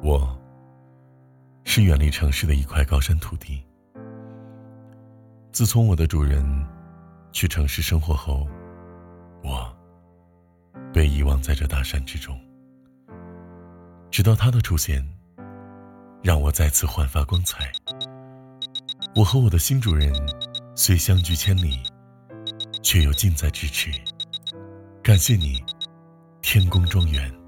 我是远离城市的一块高山土地。自从我的主人去城市生活后，我被遗忘在这大山之中。直到他的出现，让我再次焕发光彩。我和我的新主人虽相距千里，却又近在咫尺。感谢你，天宫庄园。